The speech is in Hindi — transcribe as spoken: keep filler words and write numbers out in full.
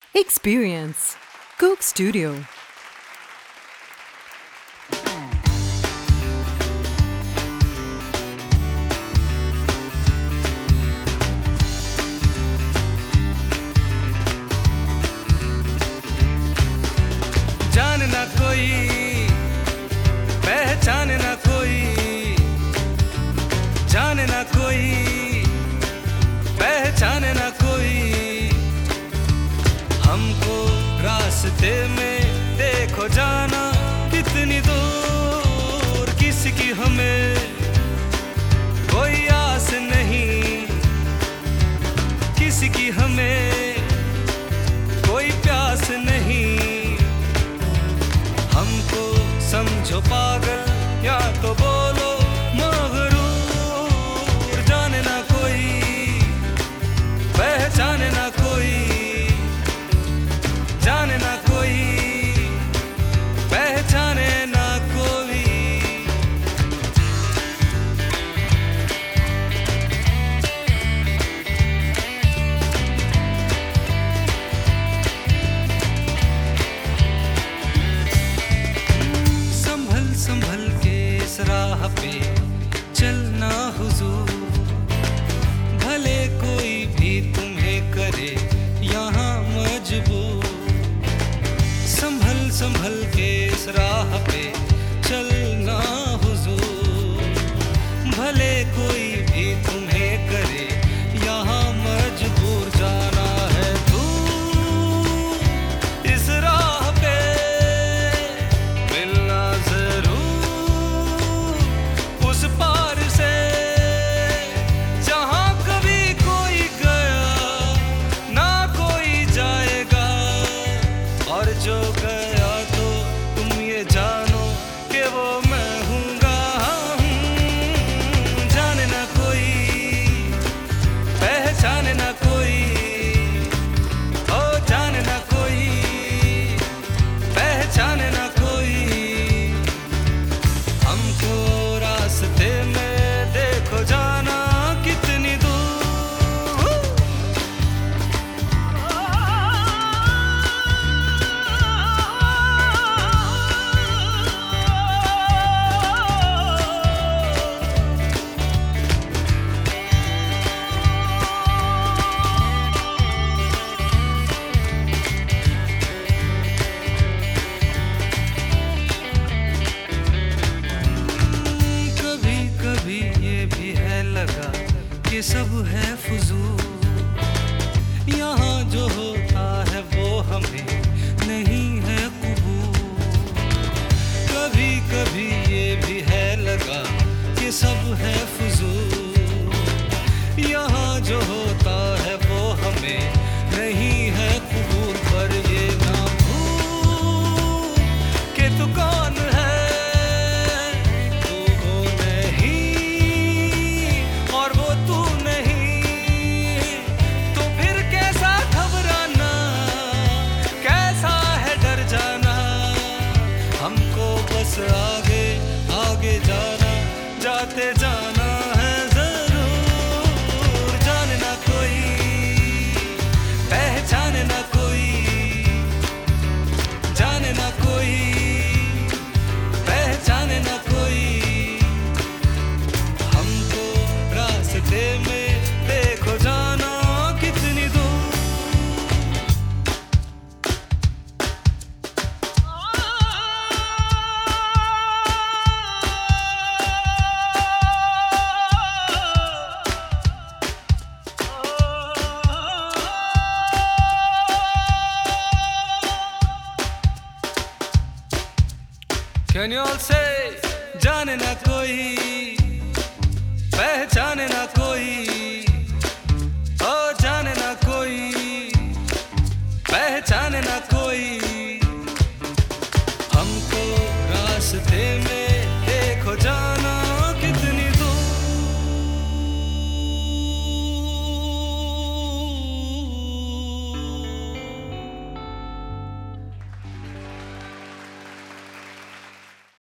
Experience Coke Studio. जान ना कोई पहचान ना कोई, जान ना कोई पहचान ना कोई, हमको रास्ते में देखो जाना कितनी दूर, किसकी हमें कोई आस नहीं, किसकी हमें कोई प्यास नहीं, हमको समझो पागल या तो बोलो मगरूर, जाने ना कोई पहचाने ना कोई, जाने ना कोई पहचाने ना कोई। संभल संभल के इस राह पे चलना हुजूर, भले कोई भी तुम्हें करे यहाँ मजबूर, संभल संभल के इस राह पे चलना हुजूर, भले कोई भी तुम्हें करे यहाँ मजबूर, जाना है दूर इस राह पे मिलना जरूर उस पार से जहाँ कभी कोई गया ना कोई जाएगा, और जो गया तो तुम ये जानो कि वो मैं हूँगा। जाने ना कोई पहचाने ना कोई, ओ जाने ना कोई पहचाने ना कोई, हमको रास्ते में देखो जाना कितनी दूर। कभी कभी ये भी है लगा कि सब है फुजूल, यहाँ जो होता है वो हमें नहीं है कबूल, कभी कभी ये भी है लगा कि सब है फुजूल, यहाँ जो होता है वो हमें नहीं है कबूल, पर ये ना भूल कि तू कौन है, तू वो नहीं और वो तू नहीं, तो फिर कैसा घबराना, कैसा है डर जाना, हमको बस आगे आगे जाना, जाते जाना है जरूर, जाने ना कोई पहचाने ना कोई, जाने ना कोई पहचाने ना कोई, हमको रास्ते में देखो जाना कितनी दूर। Can you all say जाने ना कोई पहचाने ना कोई,